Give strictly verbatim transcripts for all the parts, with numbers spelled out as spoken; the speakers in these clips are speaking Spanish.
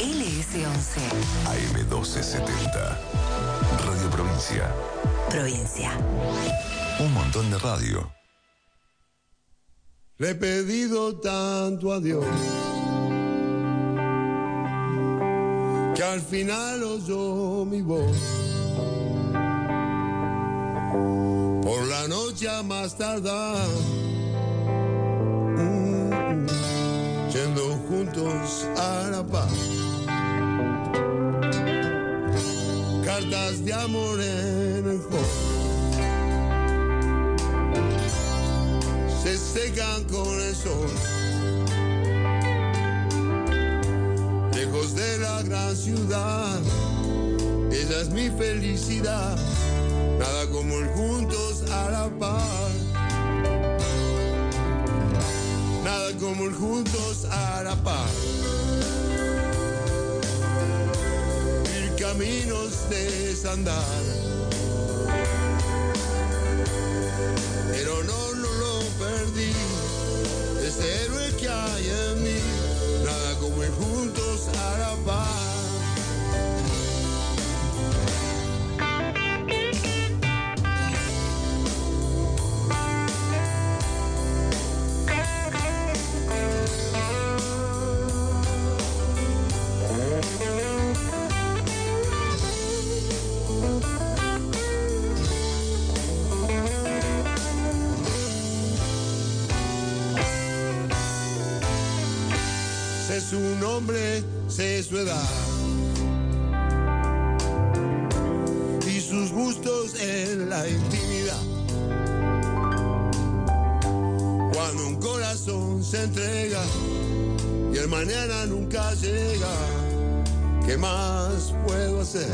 L S once. A M doce setenta. Radio Provincia. Provincia. Un montón de radio. Le he pedido tanto a Dios que al final oyó mi voz. Por la noche a más tardar, mm, yendo juntos a la paz. Cartas de amor en el hall se secan con el sol. Lejos de la gran ciudad, ella es mi felicidad. Nada como el juntos a la par. Nada como el juntos a la par. Mil caminos desandar, pero no, no lo perdí. Ese héroe que hay en mí. Nada como el juntos a la par. Sé su nombre, sé su edad y sus gustos en la intimidad. Cuando un corazón se entrega y el mañana nunca llega, ¿qué más puedo hacer?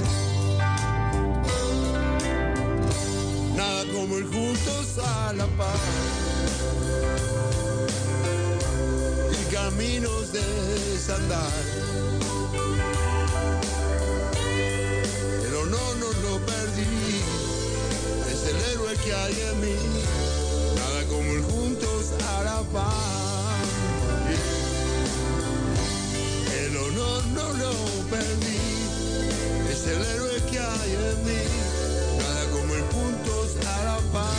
Nada como el juntos a la par. Caminos de desandar, pero no, no lo perdí. Es el héroe que hay en mí. Nada como el juntos a la par. El honor no lo perdí. Es el héroe que hay en mí. Nada como el juntos a la par.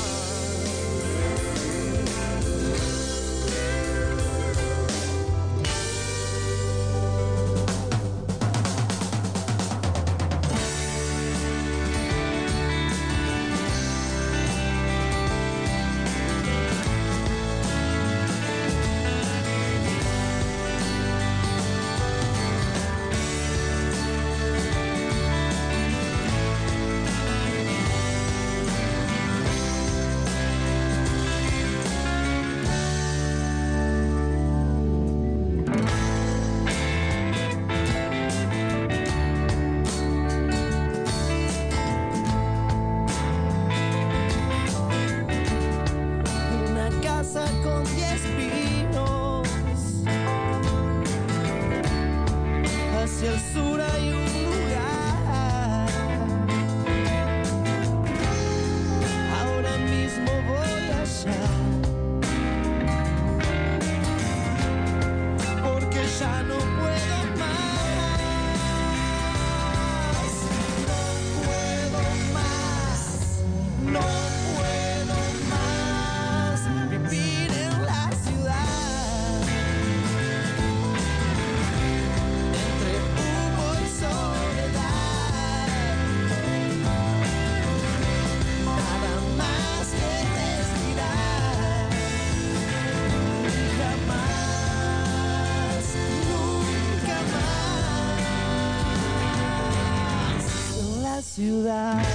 Ciudad.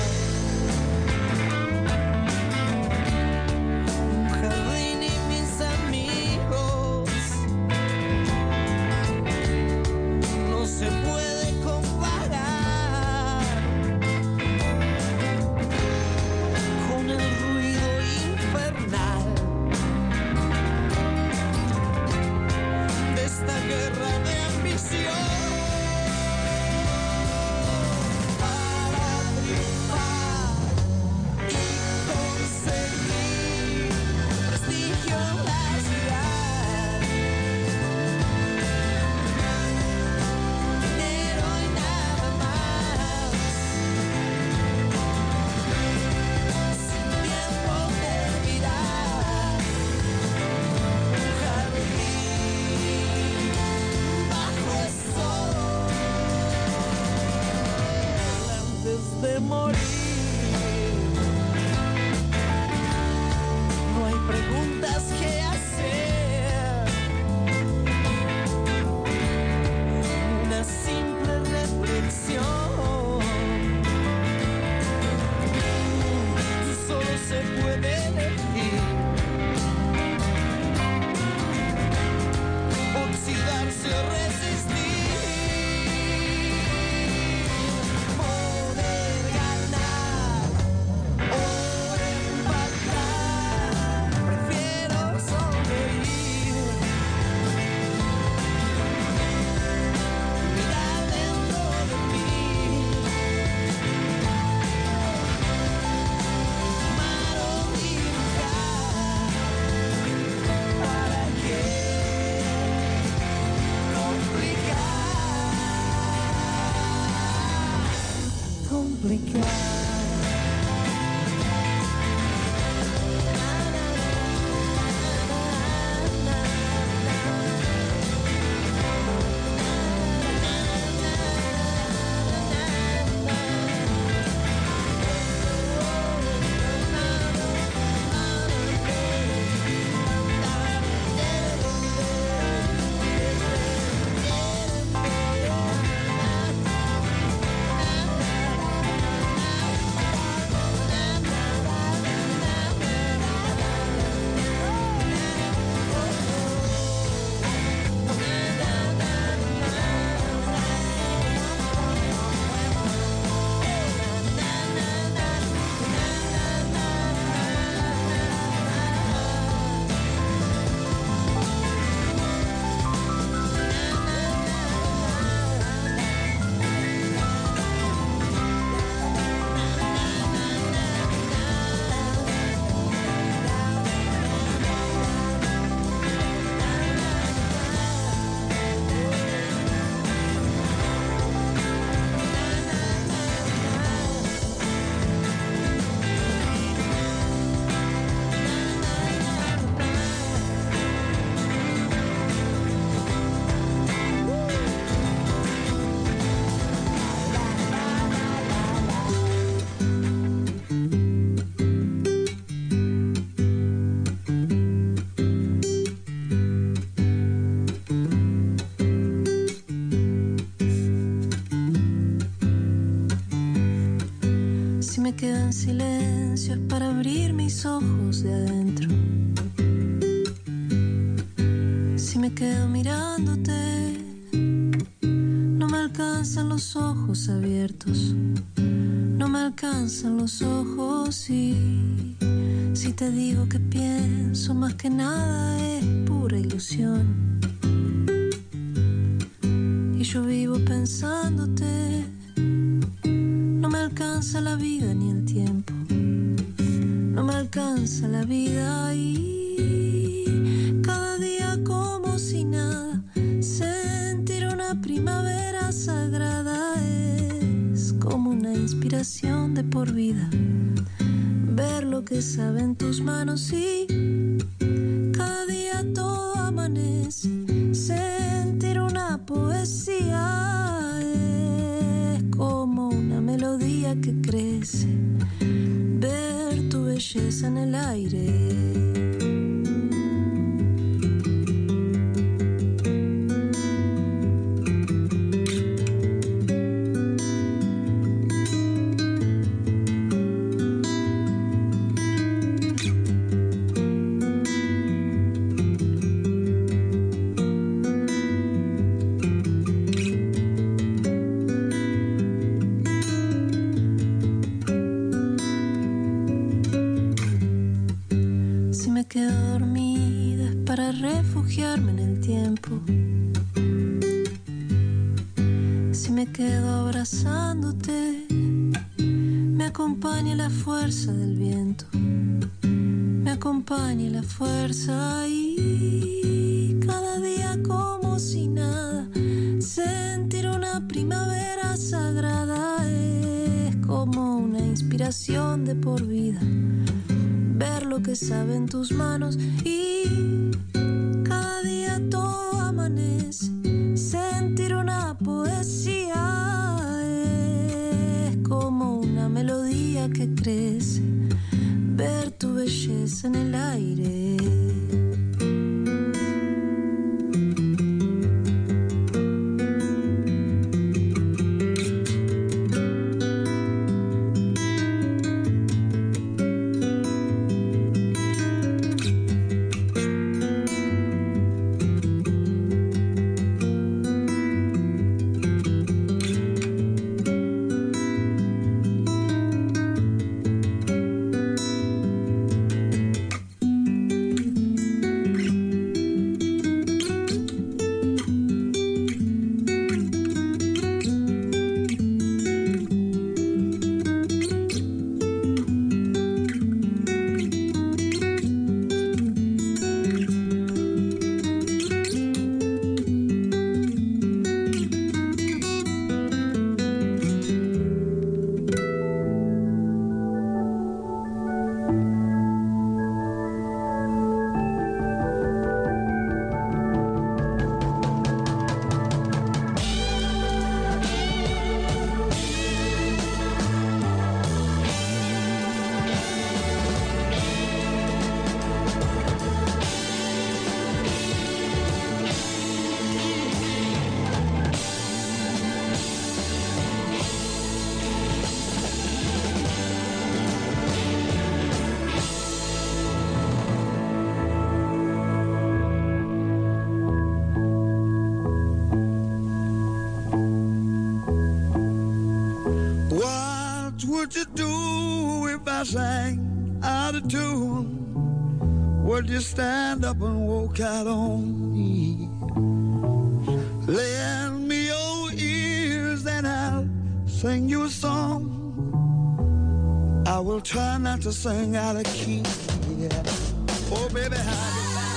Un jardín y mis amigos. No se puede comparar con el ruido infernal de esta guerra de ambición. Para triunfar de morir. No hay preguntas que hacer, una simple reflexión. Solo se puede elegir oxidarse o resistir. Me quedo en silencio es para abrir mis ojos de adentro. Si me quedo mirándote, no me alcanzan los ojos abiertos, no me alcanzan los ojos. Y si te digo que pienso, más que nada es pura ilusión. Y yo vivo pensándote. No me alcanza la vida ni el tiempo, no me alcanza la vida. Y cada día como si nada, sentir una primavera sagrada es como una inspiración de por vida. Ver lo que saben tus manos y cada día todo amanece, sentir una poesía como una melodía que crece, ver tu belleza en el aire. Quedo dormida es para refugiarme en el tiempo. Si me quedo abrazándote, me acompaña la fuerza del viento, me acompaña la fuerza. Y cada día como si nada, sentir una primavera sagrada es como una inspiración de por vida. Ver lo que saben tus manos y cada día todo amanece, sentir una poesía es como una día que crece, ver tu belleza en el aire. Sang out of tune, would you stand up and walk out on me? Lend me your ears and I'll sing you a song. I will try not to sing out of key. Yeah. Oh baby, how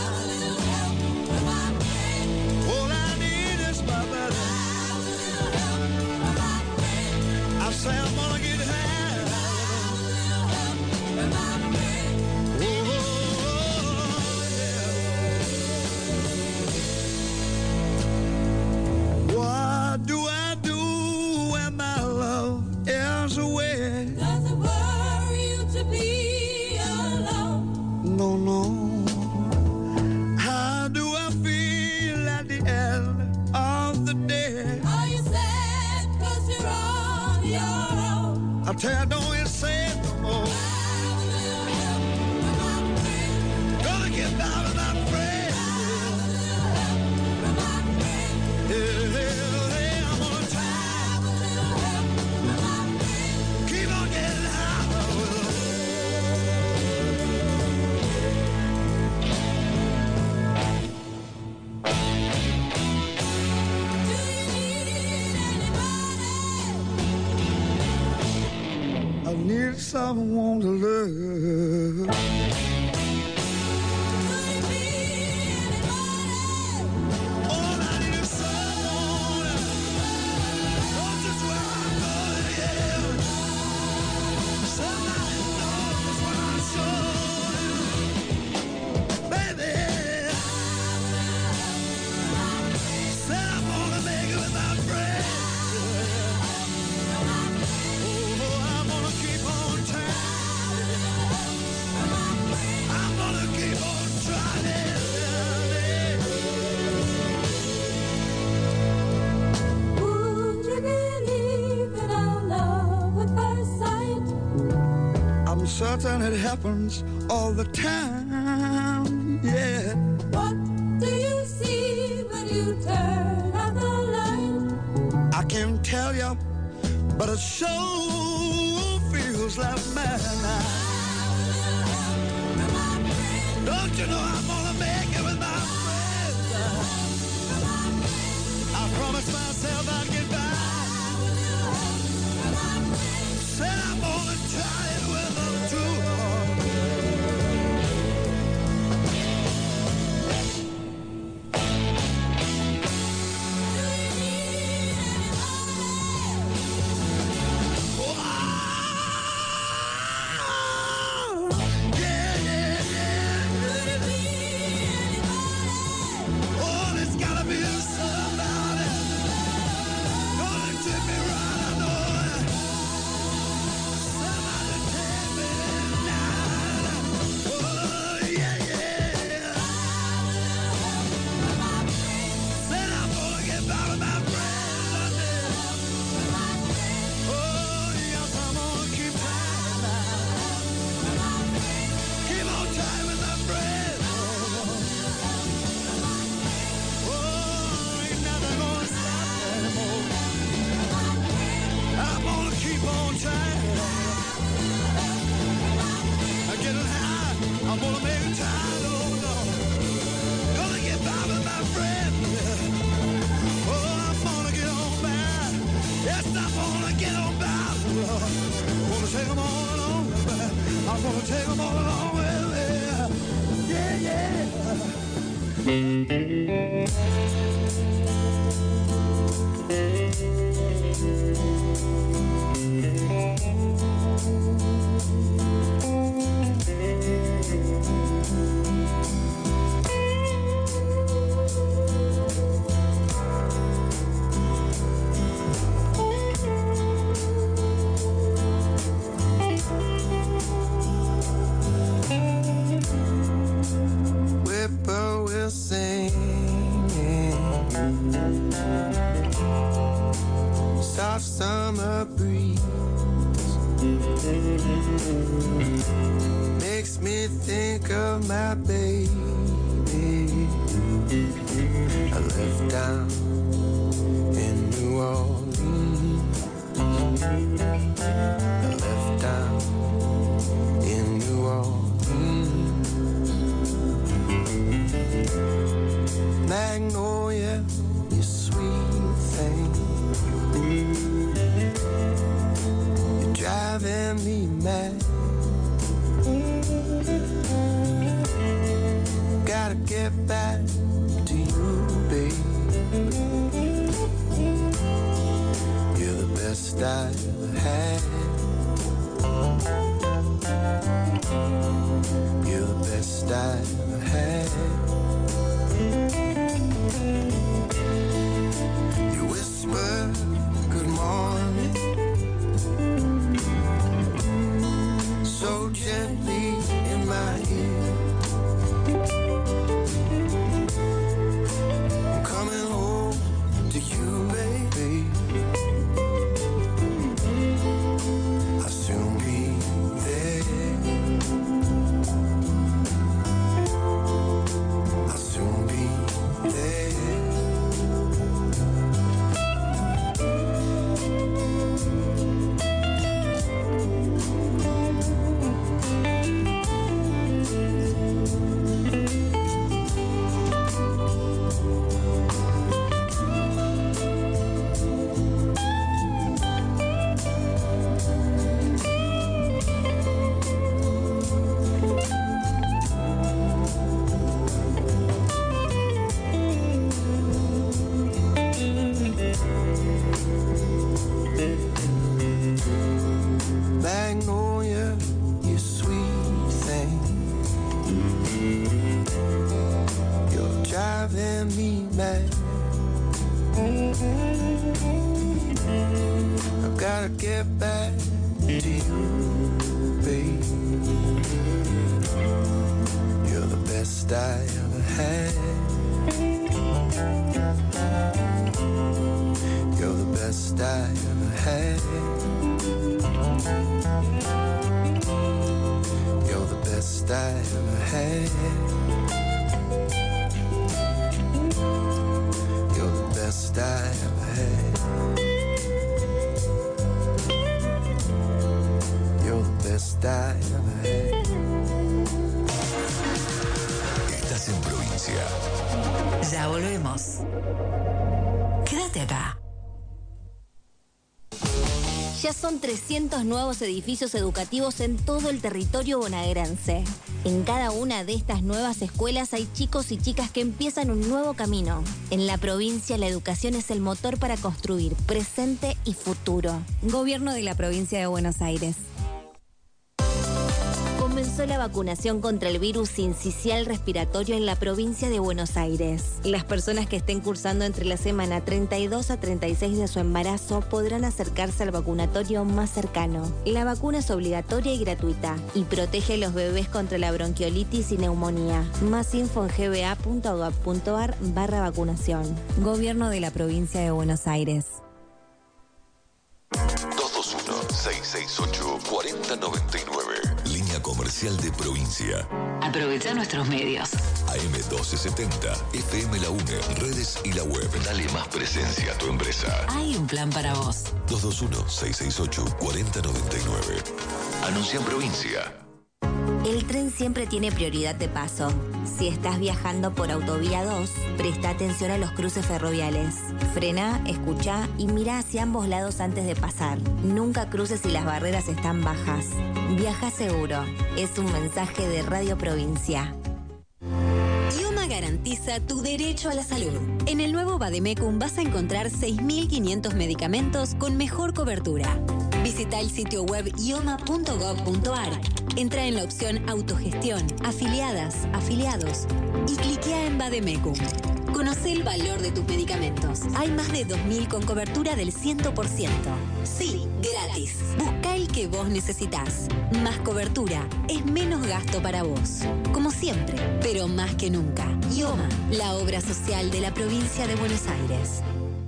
all I need is my buddy. I say I'm gonna get high. Tell don't you say it no more. Gonna get down with my friend. Yeah, yeah, yeah, I'm gonna try. Keep on getting high with them. Need someone to love. All I need is someone. Don't just where I'm going, yeah. Somebody knows what I'm showing. Baby, said I'm gonna make it with my friend. Certain it happens all the time, yeah. What do you see when you turn out the light? I can't tell you, but it sure feels like madness. Don't you know I'm gonna make it with my friends? I promised myself I'd get by. Said I'm gonna try it with them too. trying, oh Lord. Gonna get by with my friend. Oh, I'm gonna get on by. Yes, I'm gonna get on by, Lord. Gonna take them all along. I'm gonna take them all along with me. Yeah, yeah. Whippoorwill singing, soft summer breeze makes me think of my baby. I left down in New Orleans. I left down in New Orleans. Magnolia, you sweet thing, you're driving me mad. Gotta get back to you, babe. You're the best I ever had. You're the best I ever had. You whisper good morning so gently in my ear. I'm coming home to you, baby. I'll soon be there. I'll soon be there. Magnolia, you sweet thing, you're driving me mad. I've gotta get back to you, babe. You're the best I ever had. You're the best I ever had. You're the best I ever had. You're the best I ever had. You're the best I ever had. Estás en provincia. Ya volvemos. Quédate acá. Ya son trescientos nuevos edificios educativos en todo el territorio bonaerense. En cada una de estas nuevas escuelas hay chicos y chicas que empiezan un nuevo camino. En la provincia, la educación es el motor para construir presente y futuro. Gobierno de la Provincia de Buenos Aires. Comenzó la vacunación contra el virus sincicial respiratorio en la provincia de Buenos Aires. Las personas que estén cursando entre la semana treinta y dos a treinta y seis de su embarazo podrán acercarse al vacunatorio más cercano. La vacuna es obligatoria y gratuita y protege a los bebés contra la bronquiolitis y neumonía. Más info en gba.gov.ar barra vacunación. Gobierno de la provincia de Buenos Aires. dos dos uno, seis seis ocho, cuatro cero nueve nueve. Línea comercial de provincia. Aprovecha nuestros medios. A M doce setenta, F M La UNE, redes y la web. Dale más presencia a tu empresa. Hay un plan para vos. dos dos uno, seis seis ocho, cuatro cero nueve nueve. Anuncia en provincia. El tren siempre tiene prioridad de paso. Si estás viajando por Autovía dos, presta atención a los cruces ferroviales. Frena, escucha y mira hacia ambos lados antes de pasar. Nunca cruces si las barreras están bajas. Viaja seguro. Es un mensaje de Radio Provincia. IOMA garantiza tu derecho a la salud. En el nuevo Vademecum vas a encontrar seis mil quinientos medicamentos con mejor cobertura. Visita el sitio web ioma punto gob punto ar. Entra en la opción Autogestión, Afiliadas, Afiliados y cliquea en Vademecum. Conoce el valor de tus medicamentos. Hay más de dos mil con cobertura del cien por ciento. Sí, gratis. Busca el que vos necesitas. Más cobertura es menos gasto para vos. Como siempre, pero más que nunca. IOMA, la obra social de la provincia de Buenos Aires.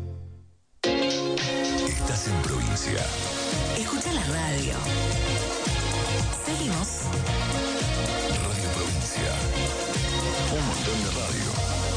Estás en provincia. Escucha la radio. Seguimos. Radio Provincia. Un montón de radio.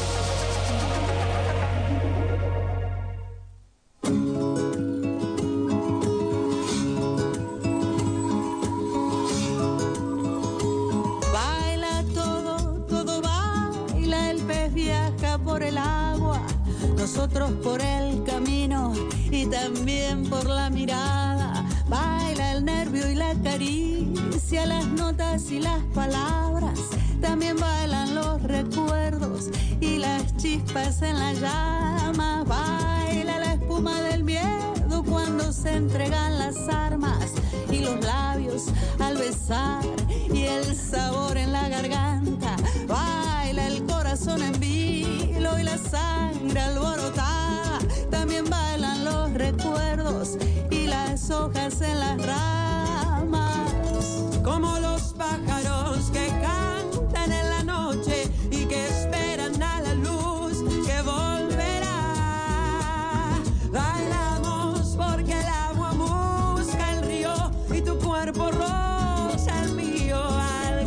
Baila todo, todo baila, el pez viaja por el agua, nosotros por el camino y también por la mirada. Baila el nervio y la caricia, las notas y las palabras. También bailan los recuerdos y las chispas en las llamas. Baila la espuma del miedo cuando se entregan las armas y los labios al besar y el sabor en la garganta. Baila el corazón en vilo y la sangre alborotada. También bailan los recuerdos y las hojas en las ramas. Como los pájaros que cantan en la noche y que esperan a la luz que volverá. Bailamos porque el agua busca el río y tu cuerpo roza el mío al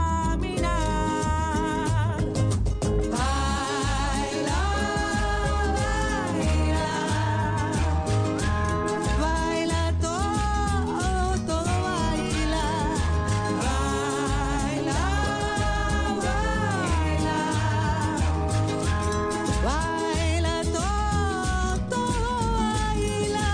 caminar. Baila, baila, Baila todo, todo baila. baila, baila. Baila todo, todo baila.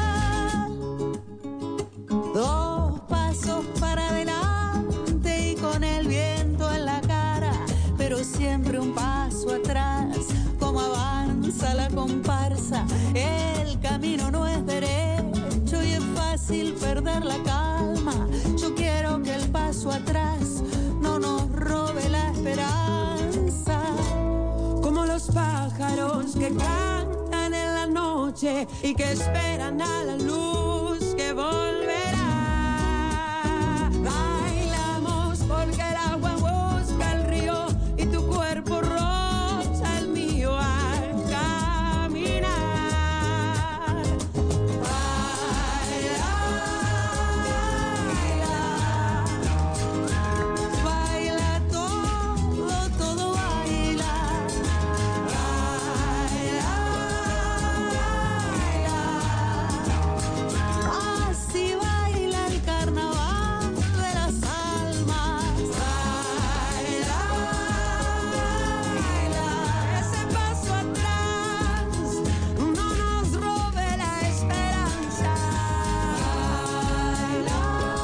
Dos pasos para adelante y con el viento en la cara, pero siempre un paso atrás. Como avanza la comparsa, el camino no es derecho y es fácil perder la calma. Yo quiero que el paso atrás no nos robe la esperanza. Como los pájaros que cantan en la noche y que esperan a la luz que volverá. Bailamos porque el agua busca el río y tu cuerpo roza el mío al caminar. Baila, baila. Baila todo, todo baila. Baila, baila. Así baila el carnaval de las almas. Baila, baila, ese paso atrás no nos robe la esperanza. Baila,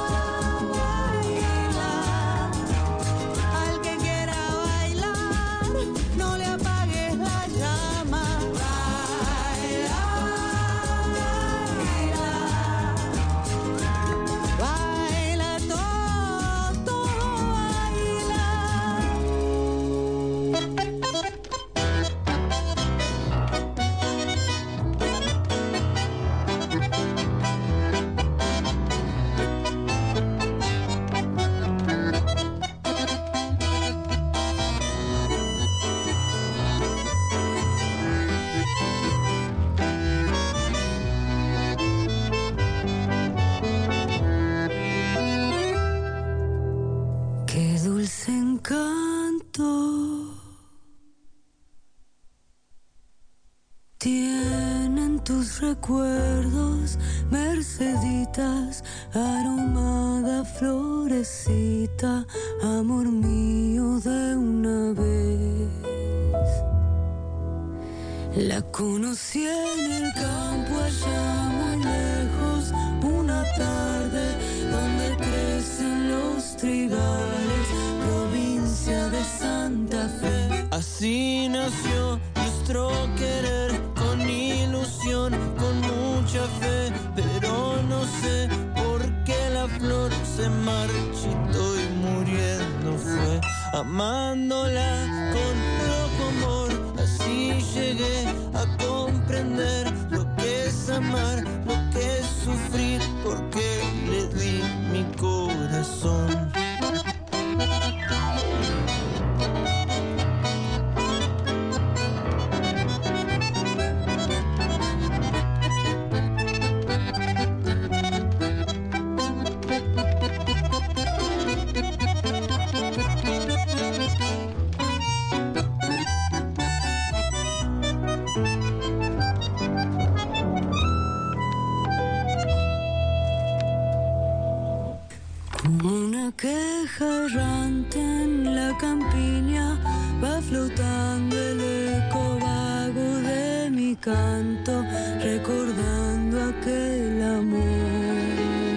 baila, Al que quiera bailar, no le apagues la llama. baila, Baila todo, todo baila. Qué dulce encanto tienen tus recuerdos, Merceditas, aromada florecita, amor mío de una vez. La conocí en el campo allá muy lejos, una tarde donde crecen los trigales, provincia de Santa Fe. Así nació nuestro querer, con ilusión, con mucha fe, pero no sé por qué la flor se marchitó y muriendo fue, amándola con loco amor. Así llegué a comprender lo que es amar, lo que es sufrir, porque le di mi corazón. Una queja errante en la campiña, va flotando el eco vago de mi canto, recordando aquel amor.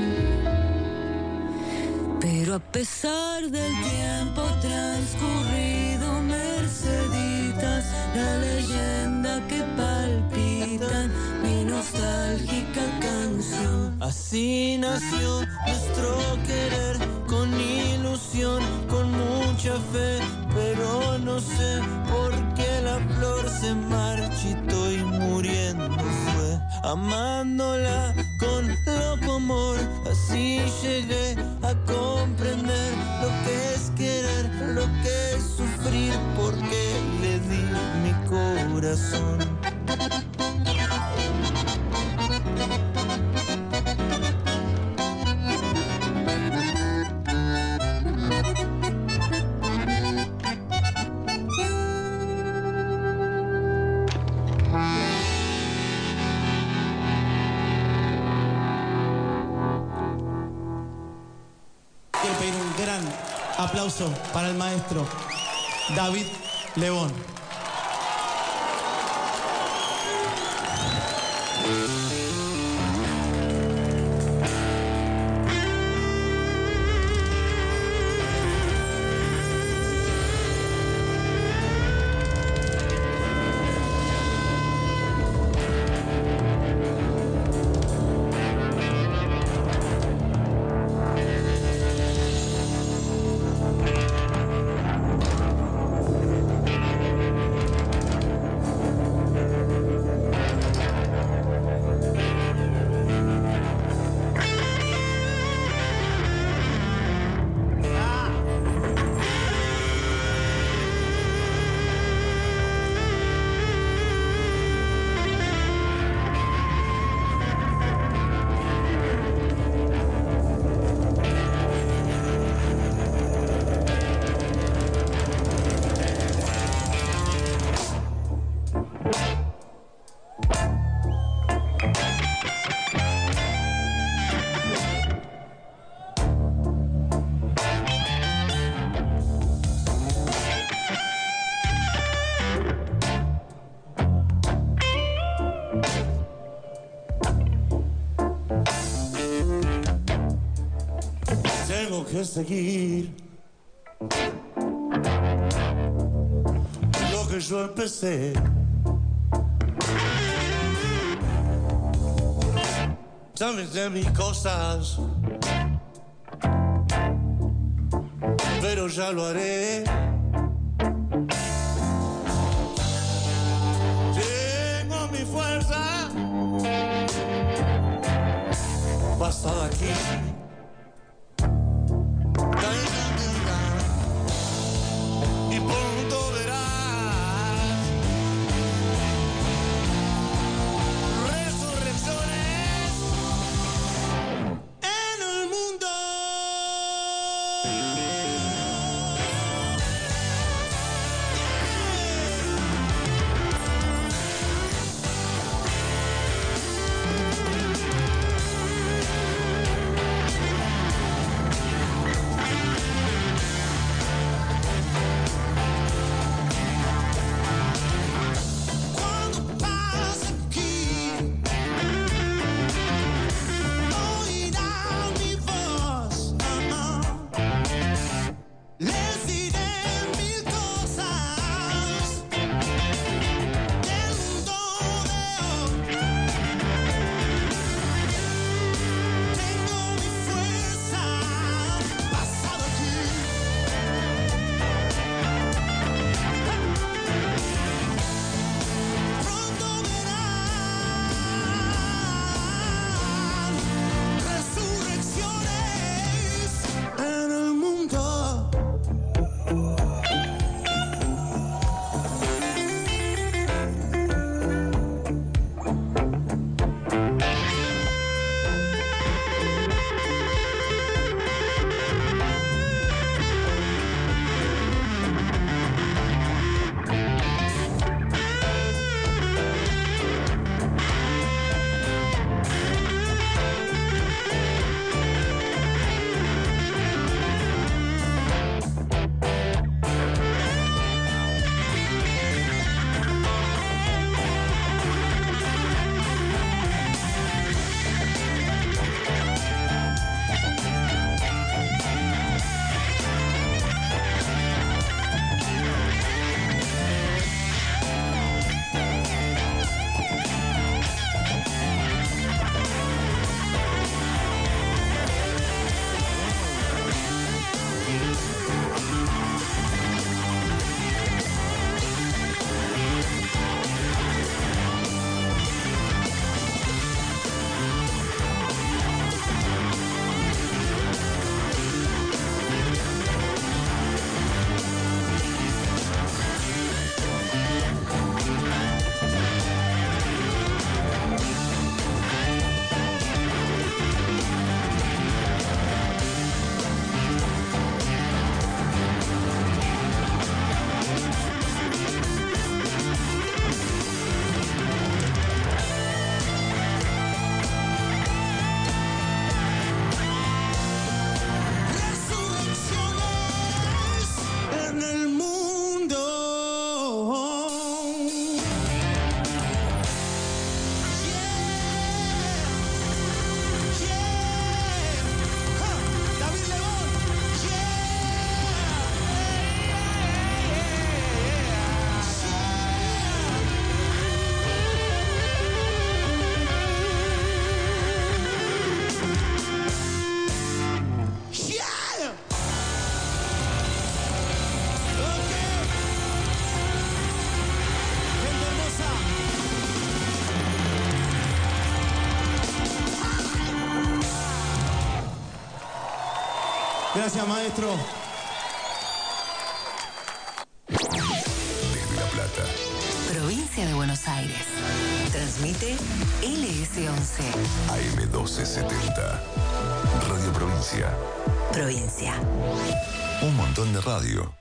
Pero a pesar del tiempo transcurrido, Merceditas, la leyenda que palpita en mi nostálgica canción. Así nació nuestro querer, con ilusión, con mucha fe, pero no sé por qué la flor se marchitó y muriendo fue, amándola con loco amor. Así llegué a comprender lo que es querer, lo que es sufrir, porque le di mi corazón. Quiero pedir un gran aplauso para el maestro David Lebón. Tengo que seguir lo que yo empecé. Sabes de mis cosas, pero ya lo haré. Tengo mi fuerza, basta de aquí. Y pronto verás resurrecciones en el mundo. Gracias, maestro. Desde La Plata. Provincia de Buenos Aires. Transmite L S once. A M doce setenta. Radio Provincia. Provincia. Un montón de radio.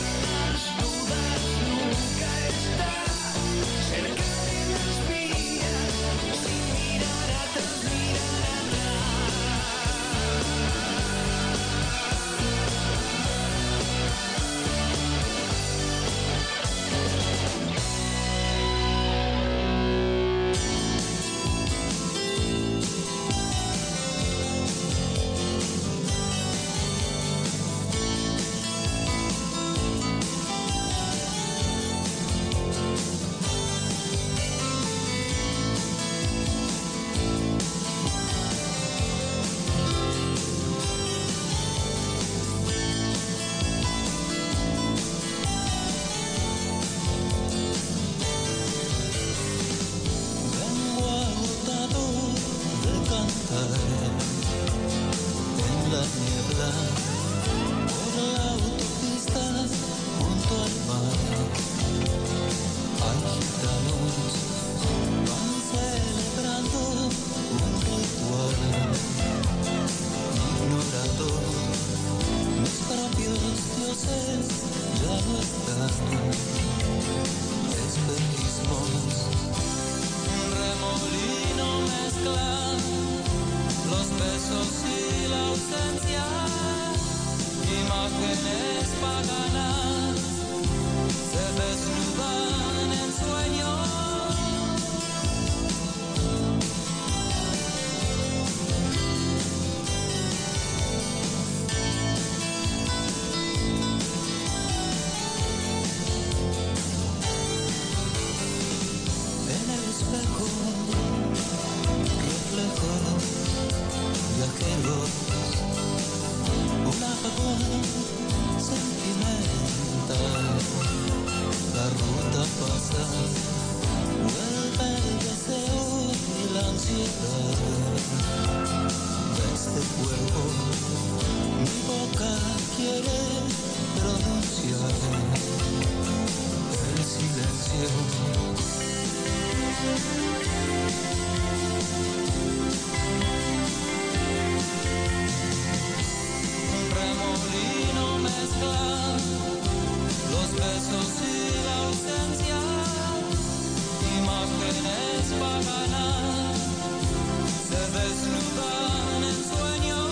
Cerca de las vías desnudan en sueños.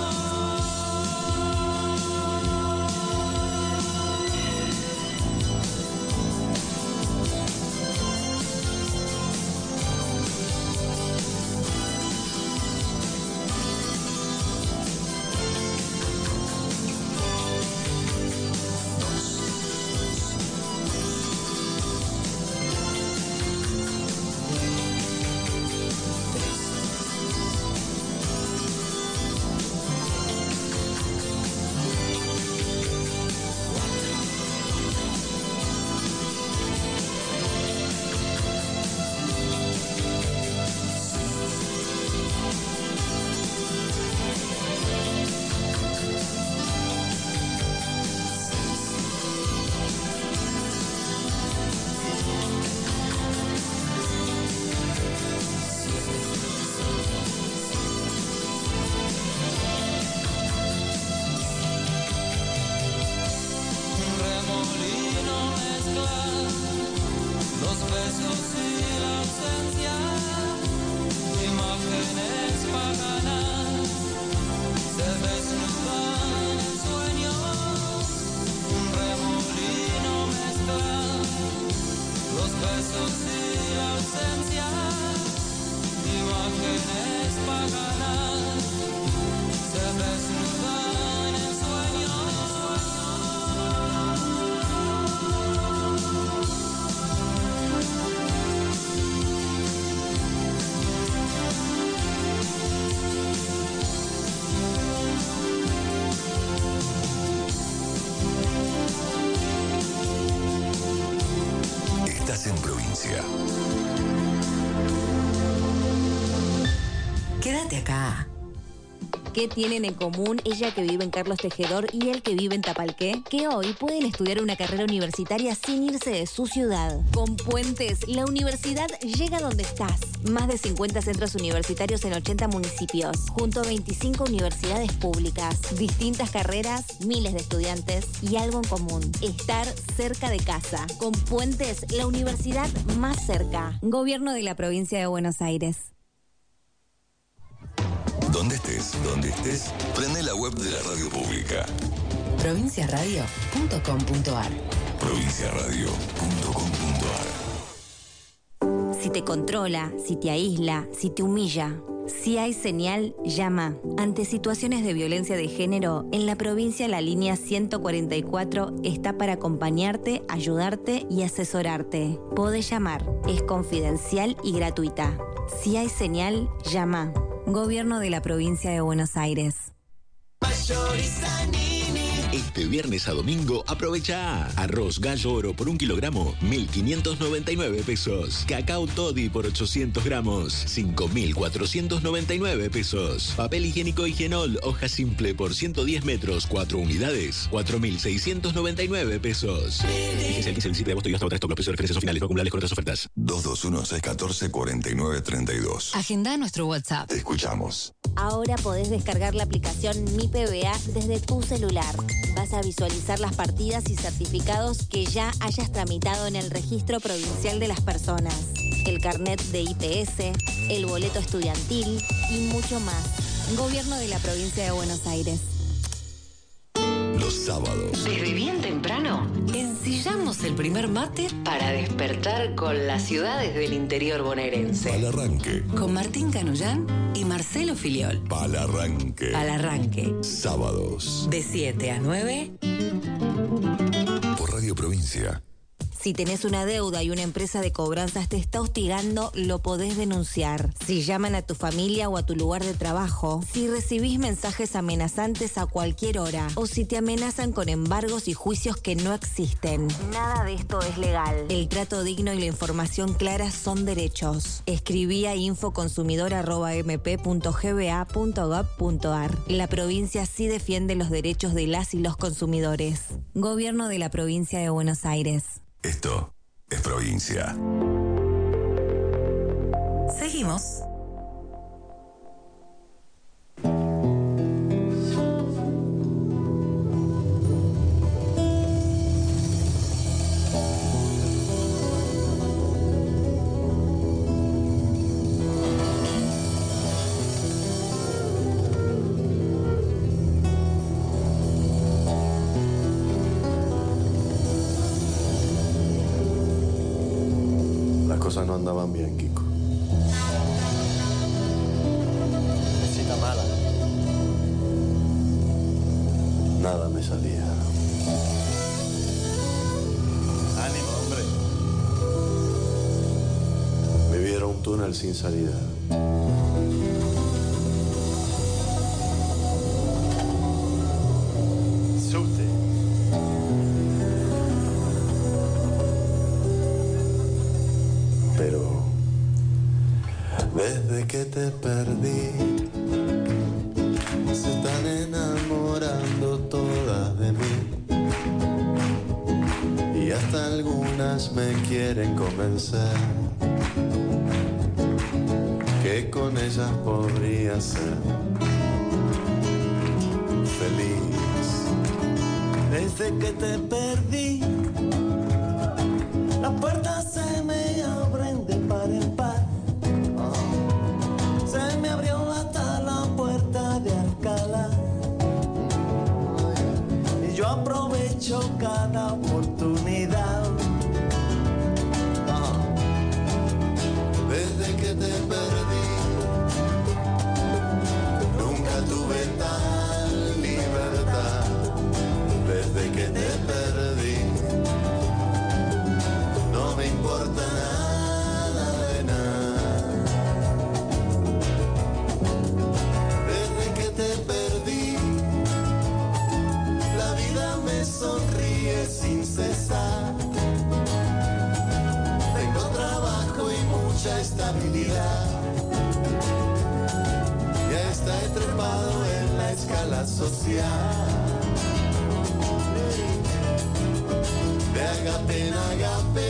Estás en provincia. Quédate acá. ¿Qué tienen en común ella que vive en Carlos Tejedor y él que vive en Tapalqué? Que hoy pueden estudiar una carrera universitaria sin irse de su ciudad. Con Puentes, la universidad llega donde estás. Más de cincuenta centros universitarios en ochenta municipios, junto a veinticinco universidades públicas. Distintas carreras, miles de estudiantes y algo en común: estar cerca de casa. Con Puentes, la universidad más cerca. Gobierno de la Provincia de Buenos Aires. Donde estés, donde estés, prende la web de la radio pública. provincia radio punto com punto ar. provincia radio punto com punto ar. Si te controla, si te aísla, si te humilla, si hay señal, llama. Ante situaciones de violencia de género, en la provincia la línea ciento cuarenta y cuatro está para acompañarte, ayudarte y asesorarte. Podés llamar, es confidencial y gratuita. Si hay señal, llama. Gobierno de la Provincia de Buenos Aires. Este viernes a domingo aprovecha arroz gallo oro por un kilogramo, mil quinientos noventa y nueve pesos. Cacao toddy por ochocientos gramos, cinco mil cuatrocientos noventa y nueve pesos. Papel higiénico Higienol, hoja simple por ciento diez metros, cuatro unidades, cuatro mil seiscientos noventa y nueve pesos. Fíjese el quince, el diecisiete de agosto y hasta otra stock. Los precios de referencia son finales, no acumulables con otras ofertas. dos dos uno, seis uno cuatro, cuatro nueve tres dos. Agenda nuestro WhatsApp. Te escuchamos. Ahora podés descargar la aplicación Mi P B A desde tu celular. Vas a visualizar las partidas y certificados que ya hayas tramitado en el Registro Provincial de las Personas, el carnet de I P S, el boleto estudiantil y mucho más. Gobierno de la Provincia de Buenos Aires. Los sábados. Desde bien temprano, ensillamos el primer mate para despertar con las ciudades del interior bonaerense. Al arranque. Con Martín Canullán y Marcelo Filiol. Al arranque. Al arranque. Sábados. De siete a nueve. Por Radio Provincia. Si tenés una deuda y una empresa de cobranzas te está hostigando, lo podés denunciar. Si llaman a tu familia o a tu lugar de trabajo, si recibís mensajes amenazantes a cualquier hora, o si te amenazan con embargos y juicios que no existen. Nada de esto es legal. El trato digno y la información clara son derechos. Escribí a infoconsumidor arroba m p punto g b a punto gob punto ar. La provincia sí defiende los derechos de las y los consumidores. Gobierno de la Provincia de Buenos Aires. Esto es provincia. Seguimos. cosas no andaban bien, Kiko. Cita mala. Nada me salía. Ánimo, hombre. Viviera un túnel sin salida. Subte. Pero desde que te perdí, se están enamorando todas de mí. Y hasta algunas me quieren convencer que con ellas podría ser feliz. Desde que te perdí, las puertas se me abren de par en par. Se me abrió hasta la puerta de Alcalá. Y yo aprovecho cada oportunidad. Desde que te perdí, nunca tuve tal libertad. Desde que te perdí, no me importa nada de nada. Desde que te perdí, la vida me sonríe sin cesar. Tengo trabajo y mucha estabilidad. Ya está trepado en la escala social. De agape en agape,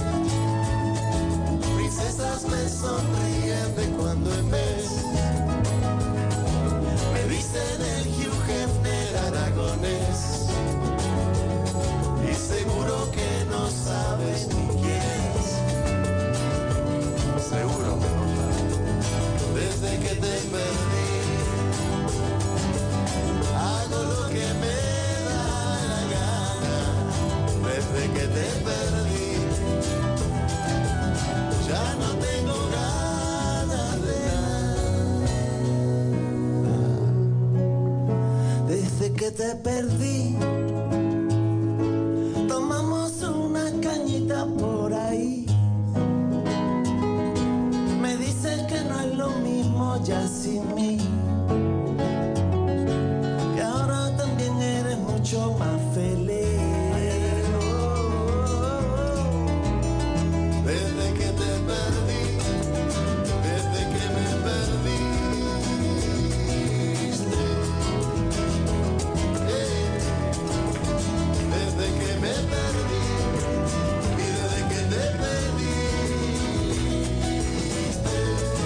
princesas me sonríen de cuando en vez. Me dicen el Hugh Hefner aragonés. Y seguro que no sabes ni quién es. Seguro que no sabes. Desde que te perdí, hago lo que me da la gana. Desde que te perdí, ya no tengo ganas de nada. Desde que te perdí, tomamos una cañita por ahí. Me dices que no es lo mismo ya sin mí. Que ahora también eres mucho más feliz. Desde que te perdí, desde que me perdiste. Desde que me perdí y desde que te perdiste.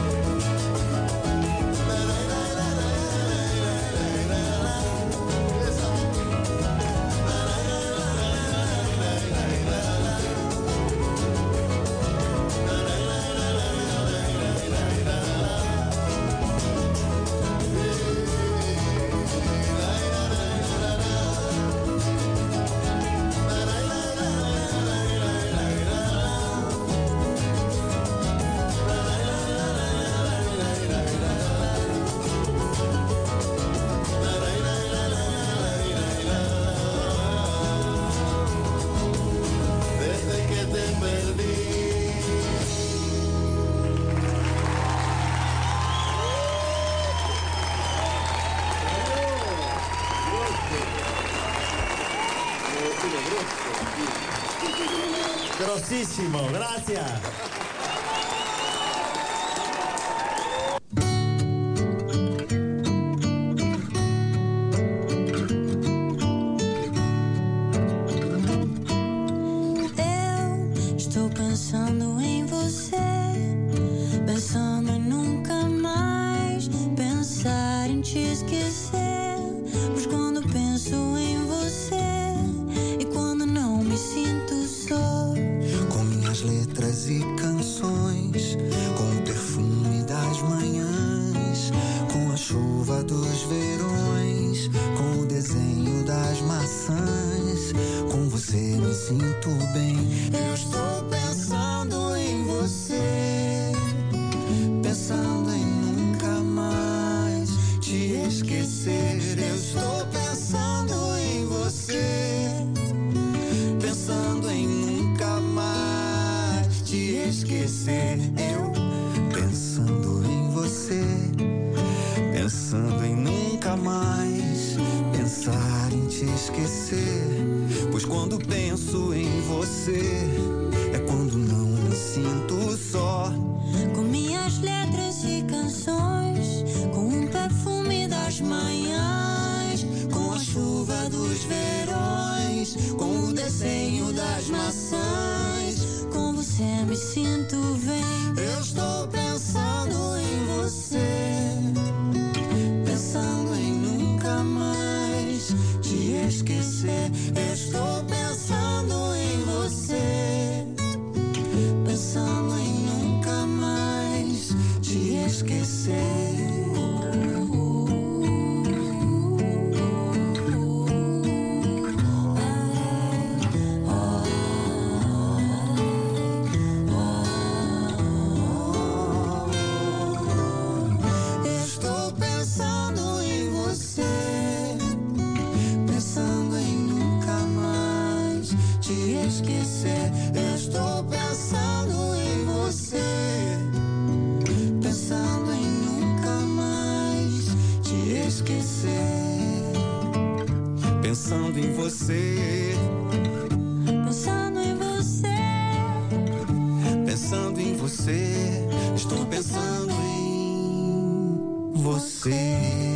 La, la, la, la, la, la, la, la, la, esa. La, la, la, la, la, la, la, la, la. Desde que te perdí. Grosísimo, gracias. Eu estou pensando em você, pensando em nunca mais pensar em te esquecer. Pois quando penso em você e quando não me sinto só, com minhas letras e canções, com o perfume das manhãs, com a chuva dos verões, com o desenho das maçãs, com você me sinto bem. Eu estou pensando em você. esquecer. Eu pensando em você, pensando em nunca mais pensar em te esquecer. Pois quando penso em você, é quando não me sinto só. Com minhas letras e canções, com um perfume das manhãs, Com a chuva dos verões, com o desenho das maçãs. com você me sinto bem. Eu estou pensando em você, pensando em nunca mais te esquecer. Eu estou pensando em você, pensando em nunca mais te esquecer. Estou pensando em você, pensando em nunca mais te esquecer. Eu estou pensando em você, pensando em nunca mais te esquecer. Pensando em você, Pensando em você, pensando em você. Estou pensando em você.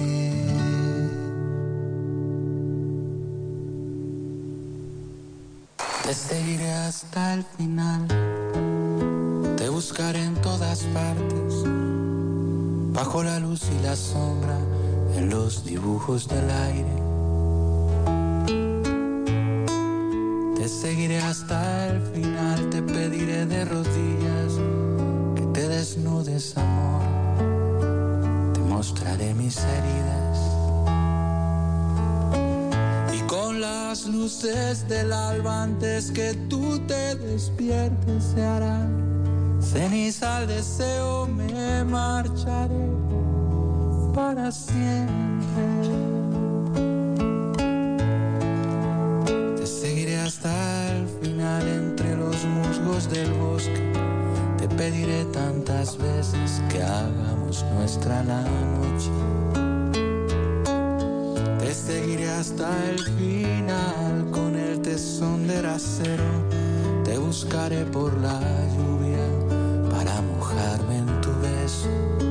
Te seguiré hasta el final, te buscaré en todas partes, bajo la luz y la sombra, en los dibujos del aire. Te seguiré hasta el final, te pediré de rodillas que te desnudes, amor, te mostraré mis heridas. Y con las luces del alba antes que tú te despiertes se harán ceniza al deseo, me marcharé para siempre. Te seguiré hasta el final entre los musgos del bosque, te pediré tantas veces que hagamos nuestra la noche. Te seguiré hasta el final con el tesón del acero. Te buscaré por la lluvia para mojarme en tu beso.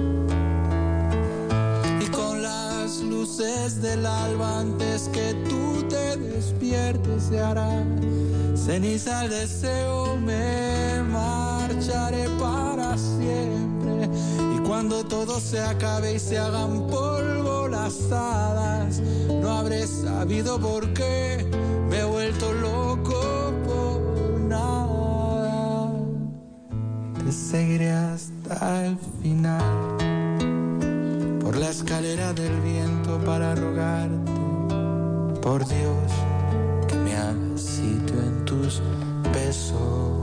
Y con las luces del alba antes que tú te despiertes se hará ceniza al deseo, me marcharé para siempre. Y cuando todo se acabe y se hagan polvo las hadas, no habré sabido por qué me he vuelto loco por nada. Te seguiré hasta el final, por la escalera del viento para rogarte, por Dios, que me hagas sitio en tus besos.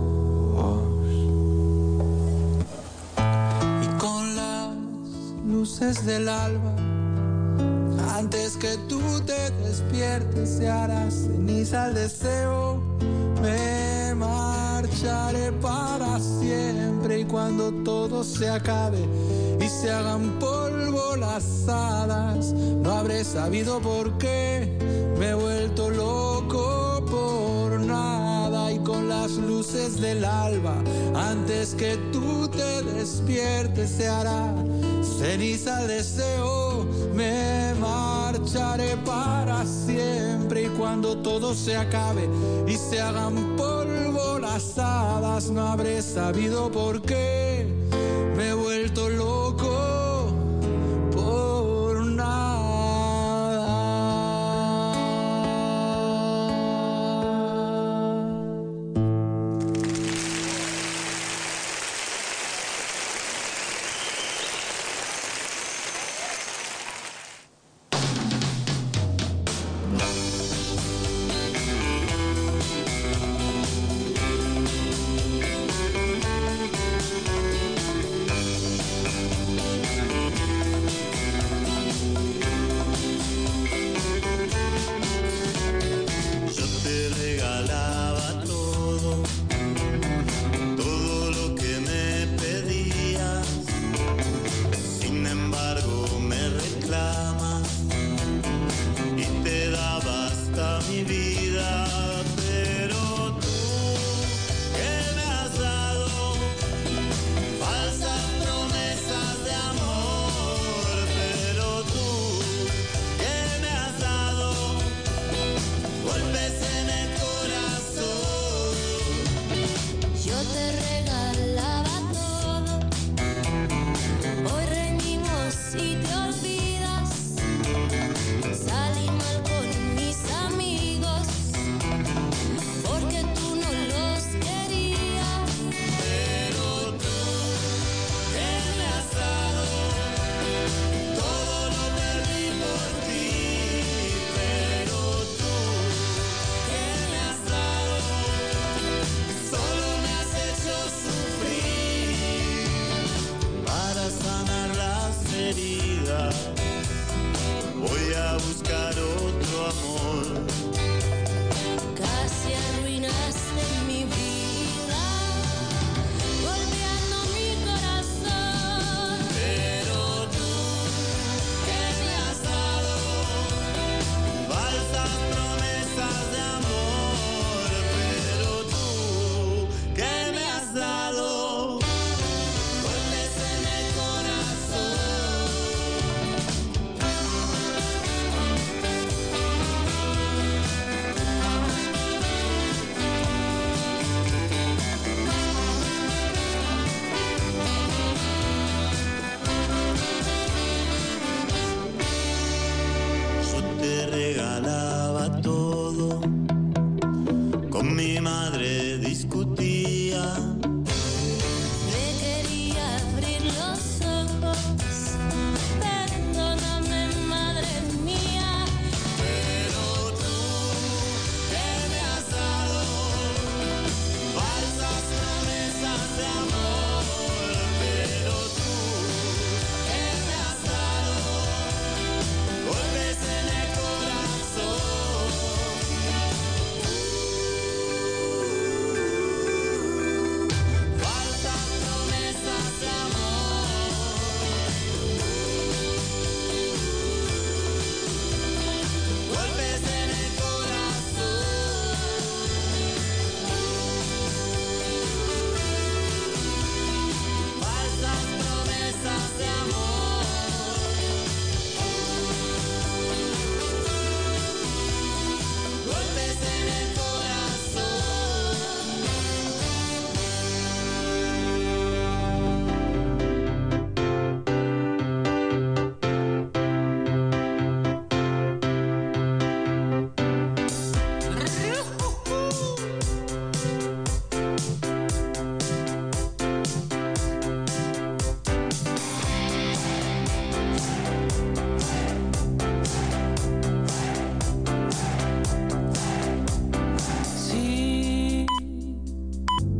Y con las luces del alba, antes que tú te despiertes se hará ceniza al deseo, me marcharé para siempre. Y cuando todo se acabe y se hagan polvo las hadas, no habré sabido por qué me he vuelto loco por nada. Y con las luces del alba, antes que tú te despiertes se hará ceniza al deseo, me marcharé para siempre. Y cuando todo se acabe y se hagan polvo las hadas, no habré sabido por qué me he vuelto loco por nada. te regalo